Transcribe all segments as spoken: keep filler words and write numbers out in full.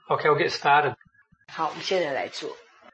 Okay, we'll get started. 好，我们现在来做。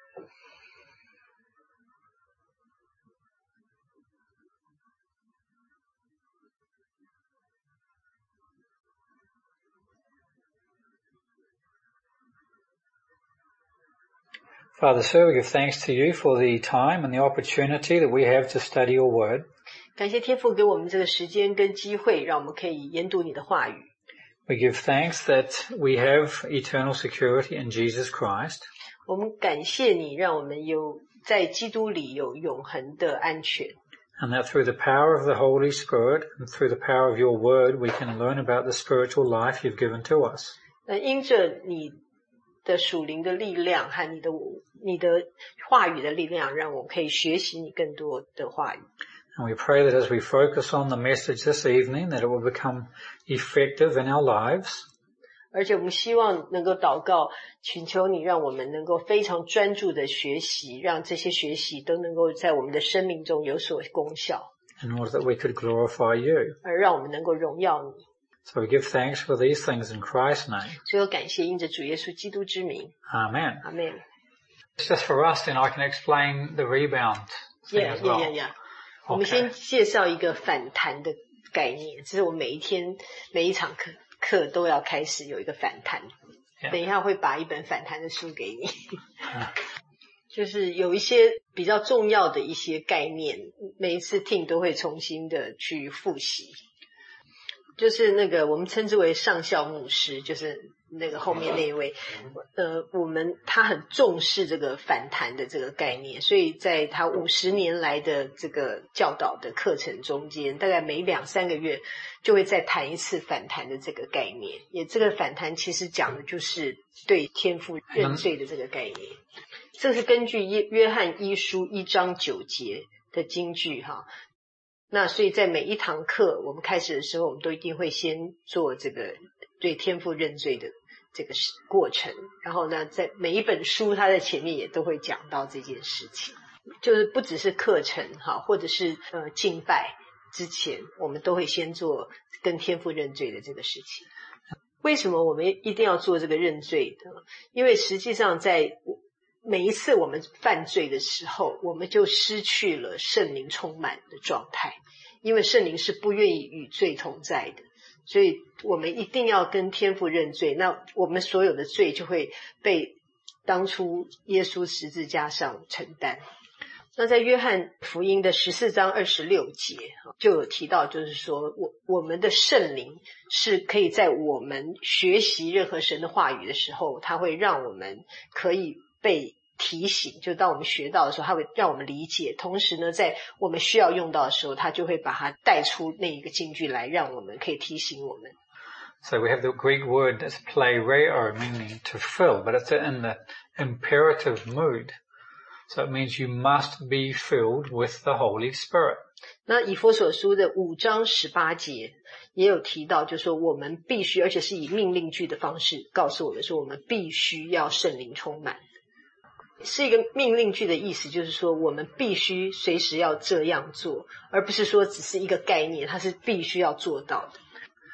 Father, Sir, we give thanks to you for the time and the opportunity that we have to study your word. 感谢天父给我们这个时间跟机会，让我们可以研读你的话语。 We give thanks that we have eternal security in Jesus Christ. 我们感谢你，让我们有在基督里有永恒的安全。 And that through the power of the Holy Spirit and through the power of your word, we can learn about the spiritual life you've given to us. 那因着你的属灵的力量和你的你的话语的力量，让我们可以学习你更多的话语。 And we pray that as we focus on the message this evening, that it will become effective in our lives. 而且我们希望能够祷告，请求你让我们能够非常专注的学习，让这些学习都能够在我们的生命中有所功效。 In order that we could glorify you. 而让我们能够荣耀你。 So we give thanks for these things in Christ's name. 所以我感谢因着主耶稣基督之名。 Amen. Amen. Just for us, then I can explain the rebound thing Yeah, as well. yeah, yeah, yeah. 我们先介绍一个反弹的概念，这是我每一天每一场课课都要开始有一个反弹。 Yeah. 等一下会把一本反弹的书给你。就是有一些比较重要的一些概念，每一次听都会重新的去复习。就是那个我们称之为上校牧师，就是那个后面那一位，呃，我们他很重视这个反弹的这个概念，所以在他五十年来的这个教导的课程中间，大概每两三个月就会再谈一次反弹的这个概念。也这个反弹其实讲的就是对天父认罪的这个概念。这是根据约约翰一书一章九节的金句哈。那所以在每一堂课我们开始的时候，我们都一定会先做这个对天父认罪的这个过程，然后呢在每一本书它在前面也都会讲到这件事情，就是不只是课程哈，或者是呃敬拜之前，我们都会先做跟天父认罪的这个事情。为什么我们一定要做这个认罪的？因为实际上在每一次我们犯罪的时候，我们就失去了圣灵充满的状态，因为圣灵是不愿意与罪同在的，所以我们一定要跟天父认罪，那我们所有的罪就会被当初耶稣十字架上承担。那在约翰福音的十四章二十六节就有提到，就是说我我们的圣灵是可以在我们学习任何神的话语的时候，它会让我们可以被提醒，就当我们学到的时候，它会让我们理解，同时呢在我们需要用到的时候，它就会把它带出那一个金句来，让我们可以提醒我们。 So we have the Greek word that's plereo, meaning to fill, but it's in the imperative mood. So it means you must be filled with the Holy Spirit. 那以弗所书的五章十八节也有提到，就是说我们必须，而且是以命令句的方式告诉我们说，我们必须要圣灵充满。是一个命令句的意思，就是说我们必须随时要这样做，而不是说只是一个概念，它是必须要做到的。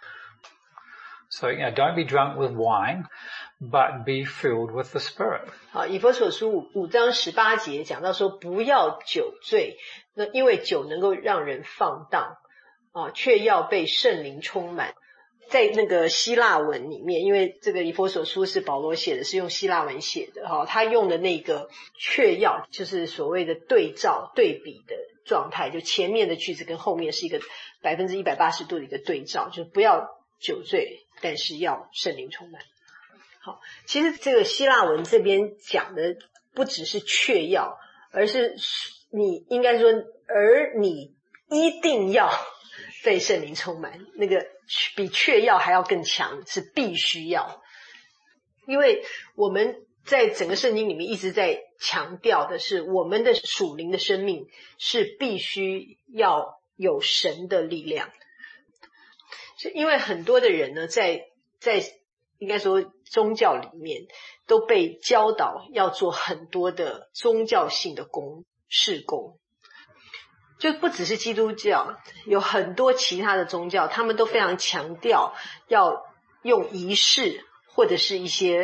So, you know, don't be drunk with wine, but be filled with the Spirit. 好，以弗所书五章十八节讲到说，不要酒醉，那因为酒能够让人放荡啊，却要被圣灵充满。在那个希腊文里面，因为这个以弗所书是保罗写的，是用希腊文写的哈，他用的那个却要就是所谓的对照对比的状态，就前面的句子跟后面是一个百分之一百八十度的一个对照，就不要酒醉，但是要圣灵充满。好，其实这个希腊文这边讲的不只是却要，而是你应该说，而你一定要被圣灵充满，那个比却要还要更强，是必须要。因为我们在整个圣经里面一直在强调的是，我们的属灵的生命是必须要有神的力量。是因为很多的人呢，在在应该说宗教里面都被教导要做很多的宗教性的工事工，就不只是基督教，有很多其他的宗教，他们都非常强调要用仪式或者是一些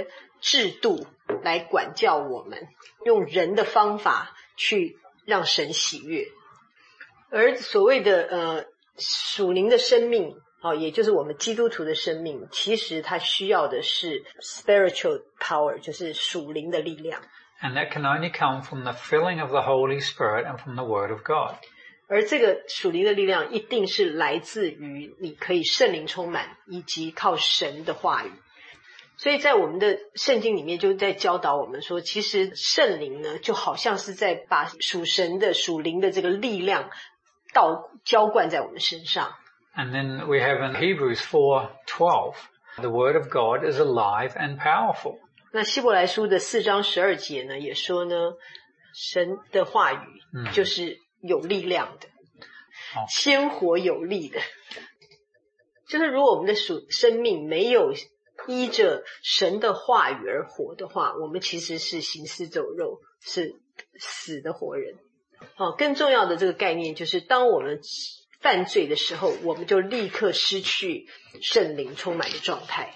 制度来管教我们，用人的方法去让神喜悦。而所谓的呃属灵的生命，哦，也就是我们基督徒的生命，其实它需要的是 spiritual power， 就是属灵的力量。 And that can only come from the filling of the Holy Spirit and from the Word of God. 而这个属灵的力量一定是来自于你可以圣灵充满，以及靠神的话语。所以在我们的圣经里面就在教导我们说，其实圣灵呢就好像是在把属神的属灵的这个力量倒浇灌在我们身上。 And then we have in Hebrews four twelve, the Word of God is alive and powerful. 那希伯来书的四章十二节呢也说呢，神的话语就是有力量的， 嗯， 鲜活有力的。就是如果我们的属生命没有依着神的话语而活的话，我们其实是行尸走肉，是死的活人。哦，更重要的这个概念就是，当我们犯罪的时候，我们就立刻失去圣灵充满的状态。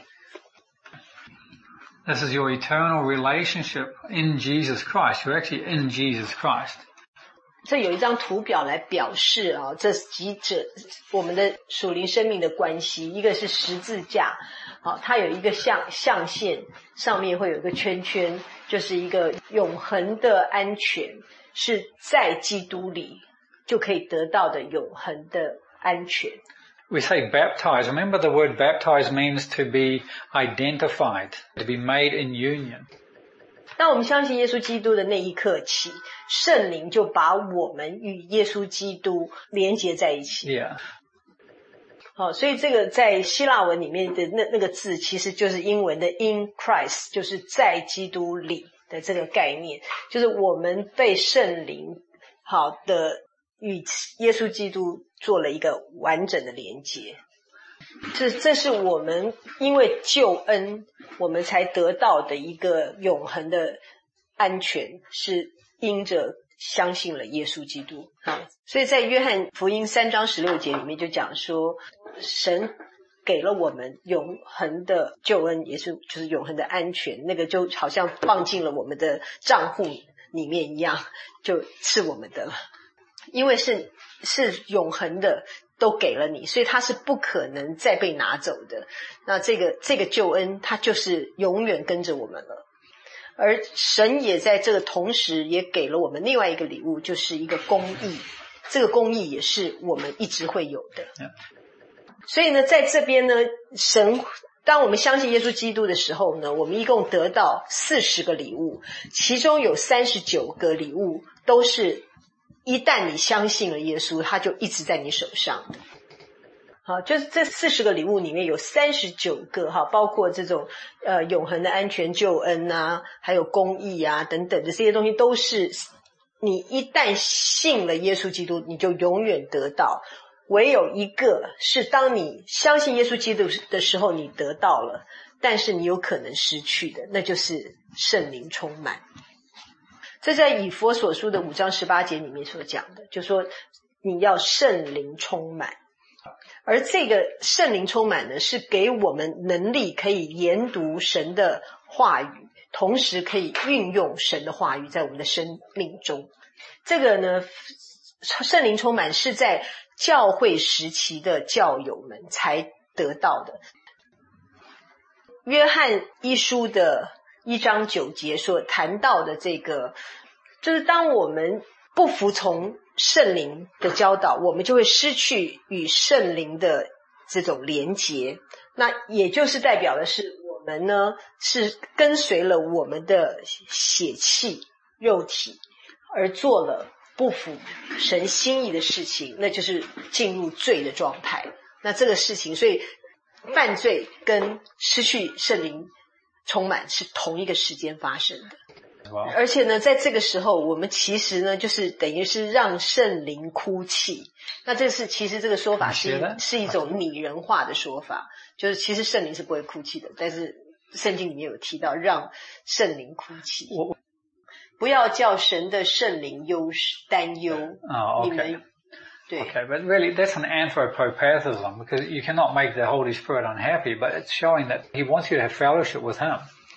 This is your eternal relationship in Jesus Christ. You're actually in Jesus Christ. 这有一张图表来表示啊，这几者我们的属灵生命的关系。一个是十字架，啊，它有一个象象限，上面会有一个圈圈，就是一个永恒的安全，是在基督里就可以得到的永恒的安全。 We say baptize. Remember the word baptize means to be identified, to be made in union. 当我们相信耶稣基督的那一刻起，圣灵就把我们与耶稣基督连结在一起。 Yeah. 好，所以这个在希腊文里面的那那个字其实就是英文的 in Christ， 就是在基督里的这个概念，就是我们被圣灵好的与耶稣基督做了一个完整的连结。这这是我们因为救恩我们才得到的一个永恒的安全，是因着相信了耶稣基督。好，所以在约翰福音三章十六节里面就讲说，神给了我们永恒的救恩，也是就是永恒的安全，那个就好像放进了我们的账户里面一样，就是我们的了。因为是是永恒的都给了你，所以它是不可能再被拿走的。那这个这个救恩它就是永远跟着我们了。而神也在这个同时也给了我们另外一个礼物，就是一个公义。这个公义也是我们一直会有的。所以呢，在这边呢，神当我们相信耶稣基督的时候呢，我们一共得到四十个礼物，其中有三十九个礼物都是一旦你相信了耶稣，他就一直在你手上。好，就是这四十个礼物里面有三十九个哈，包括这种呃永恒的安全救恩啊，还有公义啊等等的这些东西，都是你一旦信了耶稣基督，你就永远得到。唯有一个是当你相信耶稣基督的时候你得到了，但是你有可能失去的，那就是圣灵充满。这在以弗所书的五章十八节里面所讲的，就说你要圣灵充满。而这个圣灵充满呢，是给我们能力可以研读神的话语，同时可以运用神的话语在我们的生命中。这个呢，圣灵充满是在教会时期的教友们才得到的。约翰一书的一章九节所谈到的这个，就是当我们不服从圣灵的教导，我们就会失去与圣灵的这种连结。那也就是代表的是我们呢是跟随了我们的血气肉体，而做了不符神心意的事情，那就是进入罪的状态。那这个事情，所以犯罪跟失去圣灵充满是同一个时间发生的。而且呢，在这个时候我们其实呢就是等于是让圣灵哭泣。那这是其实这个说法是是一种拟人化的说法，就是其实圣灵是不会哭泣的，但是圣经里面有提到让圣灵哭泣。不要叫神的圣灵忧担忧。 Oh, okay. 你们对 Okay, but really that's an anthropopathism, because you cannot make the Holy Spirit unhappy, but it's showing that he wants you to have fellowship with him.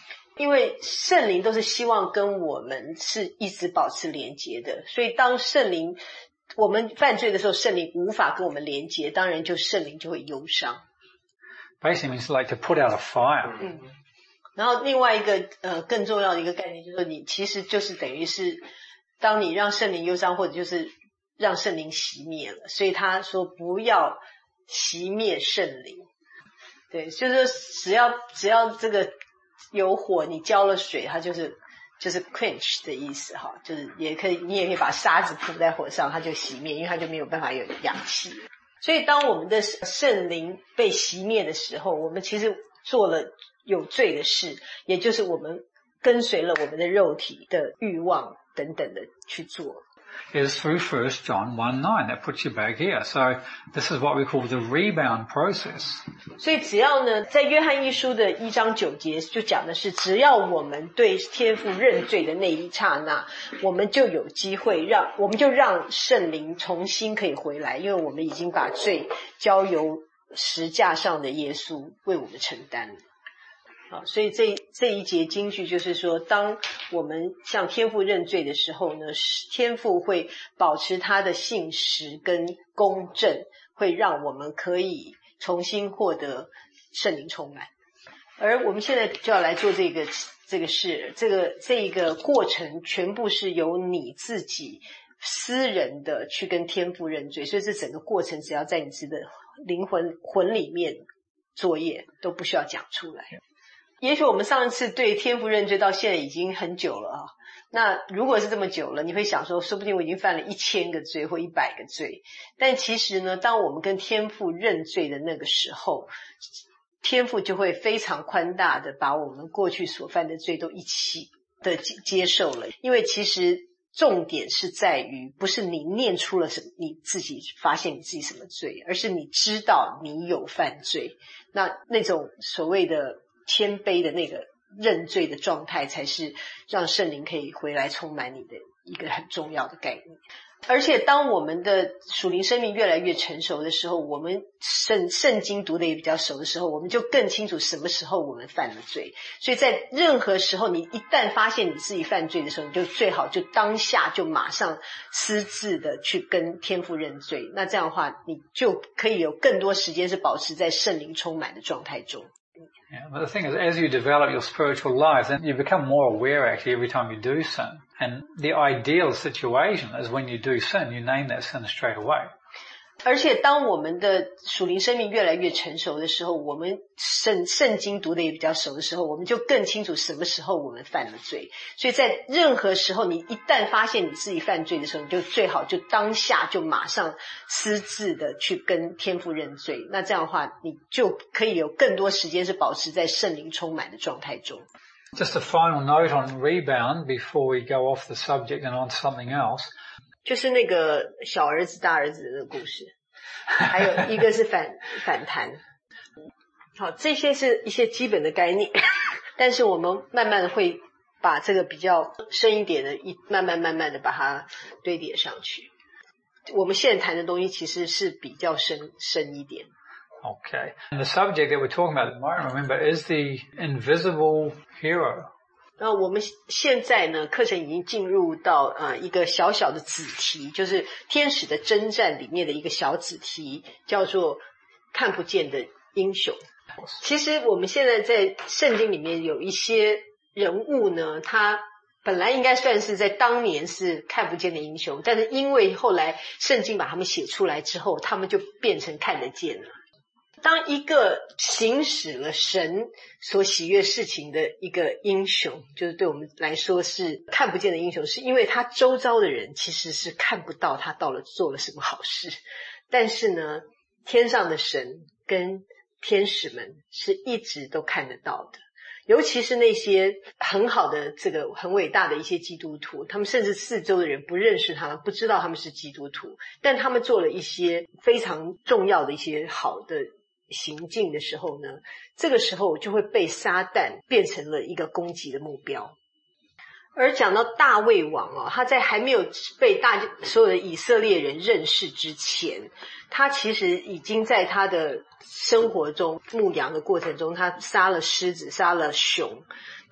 因为圣灵都是希望跟我们是一直保持连结的，所以当圣灵我们犯罪的时候，圣灵无法跟我们连结，当然就圣灵就会忧伤。 Basically means like to put out a fire. 嗯，然后另外一个呃更重要的一个概念就是说，你其实就是等于是当你让圣灵忧伤，或者就是让圣灵熄灭了，所以他说不要熄灭圣灵。对，就是说只要只要这个有火，你浇了水，它就是就是 quench 的意思哈，就是也可以你也可以把沙子铺在火上，它就熄灭，因为它就没有办法有氧气。所以当我们的圣灵被熄灭的时候，我们其实做了有罪的事，也就是我们跟随了我们的肉体的欲望等等的去做。 Is through First John one nine. That puts you back here. So this is what we call the rebound process. 所以只要呢，在约翰一书的一章九节就讲的是，只要我们对天父认罪的那一刹那，我们就有机会让，我们就让圣灵重新可以回来，因为我们已经把罪交由十架上的耶稣为我们承担了。好，所以这这一节金句就是说，当我们向天父认罪的时候呢，天父会保持他的信实跟公正，会让我们可以重新获得圣灵充满。而我们现在就要来做这个这个事，这个这个过程全部是由你自己私人的去跟天父认罪，所以这整个过程只要在你自己的灵魂魂里面作业，都不需要讲出来。也许我们上一次对天父认罪到现在已经很久了啊，那如果是这么久了，你会想说说不定我已经犯了一千个罪或一百个罪，但其实呢，当我们跟天父认罪的那个时候，天父就会非常宽大的把我们过去所犯的罪都一起的接受了。因为其实重点是在于不是你念出了什么，你自己发现你自己什么罪，而是你知道你有犯罪，那那种所谓的谦卑的那个认罪的状态，才是让圣灵可以回来充满你的一个很重要的概念。而且当我们的属灵生命越来越成熟的时候，我们圣圣经读的也比较熟的时候，我们就更清楚什么时候我们犯了罪。所以在任何时候，你一旦发现你自己犯罪的时候，你就最好就当下就马上私自的去跟天父认罪。那这样的话，你就可以有更多时间是保持在圣灵充满的状态中。 Yeah, but the thing is, as you develop your spiritual life, then you become more aware actually every time you do sin. And the ideal situation is when you do sin, you name that sin straight away. 而且当我们的属灵生命越来越成熟的时候，我们圣圣经读的也比较熟的时候，我们就更清楚什么时候我们犯了罪。所以在任何时候，你一旦发现你自己犯罪的时候，你就最好就当下就马上私自的去跟天父认罪。那这样的话，你就可以有更多时间是保持在圣灵充满的状态中。 Just a final note on rebound before we go off the subject and on to something else. 就是那个小儿子大儿子的那个故事，还有一个是反反弹。好，这些是一些基本的概念，但是我们慢慢的会把这个比较深一点的一慢慢慢慢的把它堆叠上去。我们现在谈的东西其实是比较深深一点。 Okay. And the subject that we're talking about at the moment, remember, is the invisible hero. 那我们现在呢，课程已经进入到呃一个小小的子题，就是天使的征战里面的一个小子题，叫做看不见的英雄。其实我们现在在圣经里面有一些人物呢，他本来应该算是在当年是看不见的英雄，但是因为后来圣经把他们写出来之后，他们就变成看得见了。当一个行使了神所喜悦事情的一个英雄，就是对我们来说是看不见的英雄，是因为他周遭的人其实是看不到他到了做了什么好事，但是呢，天上的神跟天使们是一直都看得到的。尤其是那些很好的这个很伟大的一些基督徒，他们甚至四周的人不认识他们，不知道他们是基督徒，但他们做了一些非常重要的一些好的行径的时候呢，这个时候就会被撒旦变成了一个攻击的目标。而讲到大卫王哦，他在还没有被大所有的以色列人认识之前，他其实已经在他的生活中牧羊的过程中，他杀了狮子，杀了熊，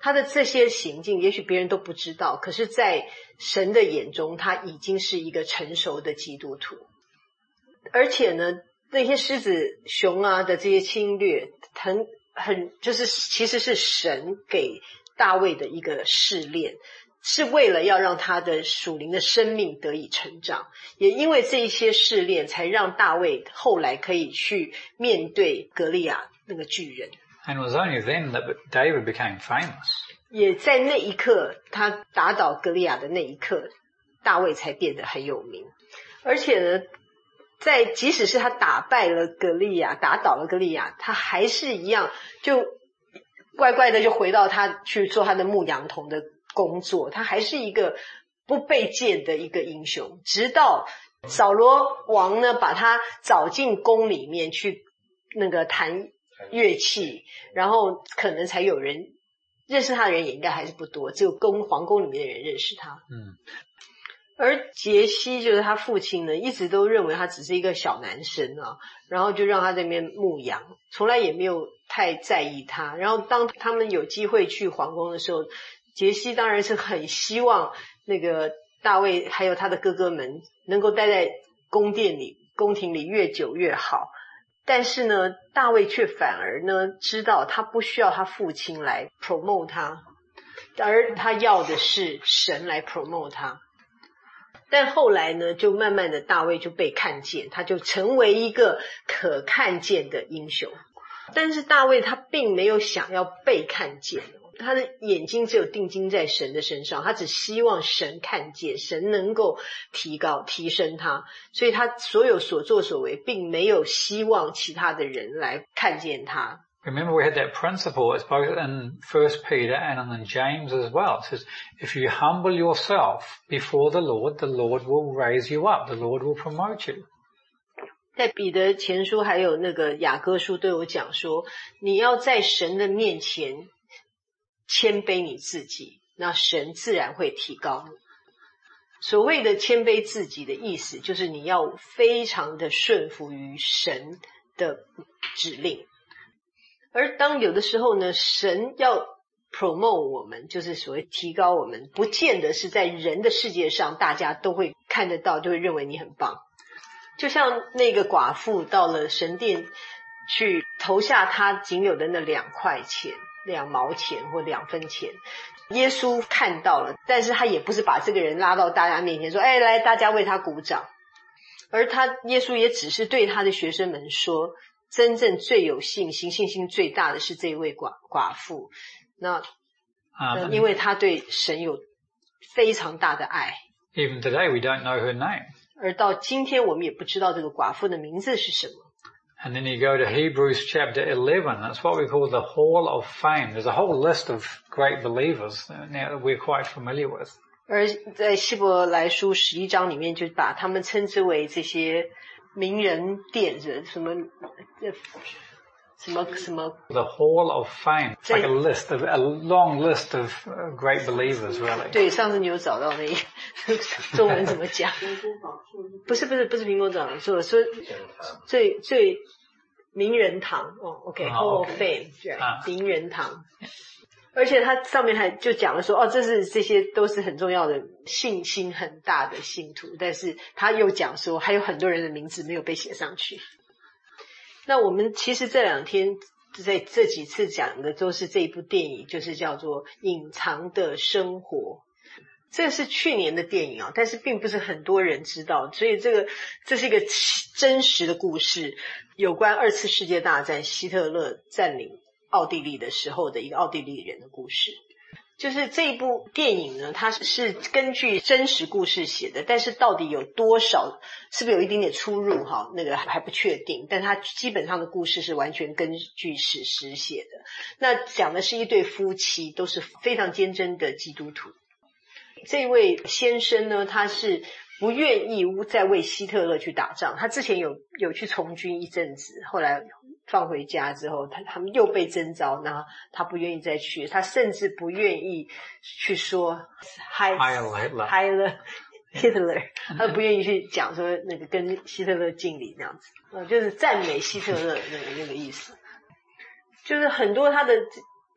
他的这些行径也许别人都不知道，可是在神的眼中他已经是一个成熟的基督徒。而且呢，那些狮子熊啊的这些侵略很很就是其实是神给大卫的一个试炼，是为了要让他的属灵的生命得以成长，也因为这一些试炼才让大卫后来可以去面对歌利亚那个巨人。 And it was only then that David became famous. 也在那一刻，他打倒歌利亚的那一刻，大卫才变得很有名。而且呢，在即使是他打败了歌利亚，打倒了歌利亚，他还是一样就乖乖的就回到他去做他的牧羊童的工作，他还是一个不被见的一个英雄。直到扫罗王呢把他找进宫里面去那个弹乐器，然后可能才有人认识他的人也应该还是不多，只有宫皇宫里面的人认识他。 嗯， 而杰西就是他父亲呢，一直都认为他只是一个小男生啊，然后就让他在那边牧羊，从来也没有太在意他。然后当他们有机会去皇宫的时候，杰西当然是很希望那个大卫还有他的哥哥们能够待在宫殿里宫廷里越久越好。但是呢，大卫却反而呢知道他不需要他父亲来 promote 他，而他要的是神来 promote 他。但后来呢，就慢慢的大卫就被看见，他就成为一个可看见的英雄。但是大卫他并没有想要被看见，他的眼睛只有定睛在神的身上，他只希望神看见，神能够提高提升他，所以他所有所作所为并没有希望其他的人来看见他。 Remember, we had that principle. It's both in First Peter and in James as well. It says, if you humble yourself before the Lord, the Lord will raise you up. The Lord will promote you. 在彼得前书还有那个雅歌书都有讲说，你要在神的面前谦卑你自己，那神自然会提高你。所谓的谦卑自己的意思，就是你要非常的顺服于神的指令。而当有的时候呢，神要 promote 我们，就是所谓提高我们，不见得是在人的世界上大家都会看得到，就会认为你很棒。就像那个寡妇到了神殿去投下她仅有的那两块钱，两毛钱或两分钱，耶稣看到了，但是他也不是把这个人拉到大家面前说，哎，来大家为他鼓掌，而他耶稣也只是对他的学生们说，真正最有信心信心最大的是这位寡寡妇，那、呃、因为他对神有非常大的爱。 Even today we don't know her name. 而到今天我们也不知道这个寡妇的名字是什么。 And then you go to Hebrews chapter eleven. That's what we call the Hall of Fame. There's a whole list of great believers now that we're quite familiar with. 而在希伯来书十一章里面，就把他们称之为这些名人殿，什么什么什么 The Hall of Fame. It's like a list of a long list of uh, great believers, really. 对，上次你有找到那中文怎么讲？不是不是不是苹果长说说最最名人堂哦 ，OK Hall of Fame， 对，名人堂。而且它上面还就讲了说，哦，这是这些都是很重要的信心很大的信徒，但是他又讲说还有很多人的名字没有被写上去。那我们其实这两天在这几次讲的都是这一部电影，就是叫做《隐藏的生活》。这是去年的电影啊，但是并不是很多人知道，所以这个这是一个真实的故事，有关二次世界大战希特勒占领奥地利的时候的一个奥地利人的故事。就是这一部电影呢，它是根据真实故事写的，但是到底有多少，是不是有一点点出入哈，那个还不确定，但它基本上的故事是完全根据史实写的。那讲的是一对夫妻，都是非常坚贞的基督徒。这位先生呢，他是不愿意再为希特勒去打仗，他之前有有去从军一阵子，后来放回家之后，他他们又被征召，那他不愿意再去，他甚至不愿意去说 Heil Hitler Hitler， 他不愿意去讲说那个跟希特勒敬礼那样子，呃，就是赞美希特勒那个那个意思。就是很多他的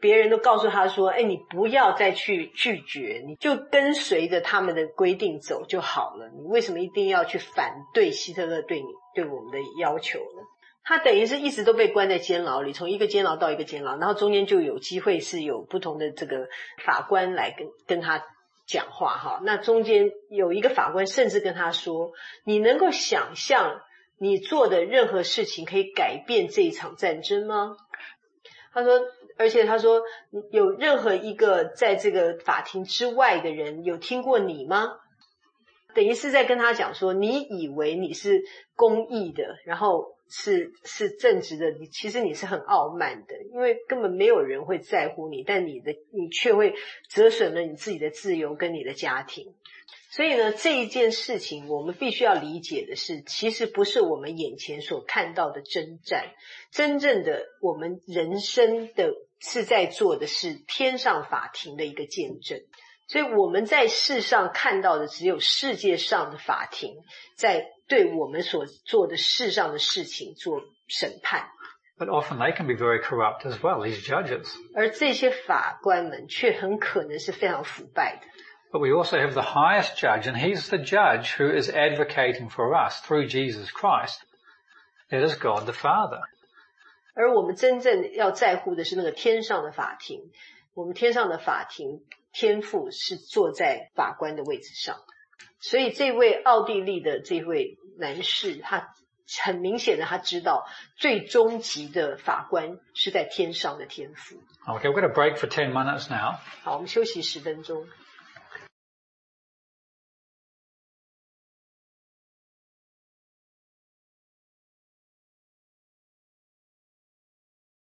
别人都告诉他说，哎，你不要再去拒绝，你就跟随着他们的规定走就好了，你为什么一定要去反对希特勒对你对我们的要求呢？他等于是一直都被关在监牢里，从一个监牢到一个监牢，然后中间就有机会是有不同的这个法官来跟跟他讲话哈。那中间有一个法官甚至跟他说，你能够想象你做的任何事情可以改变这一场战争吗？他说，而且他说，有任何一个在这个法庭之外的人有听过你吗？等于是在跟他讲说，你以为你是公义的，然后是是正直的，你其实你是很傲慢的，因为根本没有人会在乎你，但你的你却会折损了你自己的自由跟你的家庭。所以呢，这一件事情我们必须要理解的是，其实不是我们眼前所看到的征战，真正的我们人生的是在做的是天上法庭的一个见证。所以我们在世上看到的只有世界上的法庭在对我们所做的世上的事情做审判。 But often they can be very corrupt as well, these judges. 而这些法官们却很可能是非常腐败的。 But we also have the highest judge, and he's the judge who is advocating for us through Jesus Christ. It is God the Father. 而我们真正要在乎的是那个天上的法庭，我们天上的法庭天父是坐在法官的位置上。所以这位奥地利的这位男士，他很明显的他知道最终极的法官是在天上的天父。 Okay, we're going to break for ten minutes now. 好，我们休息十分钟。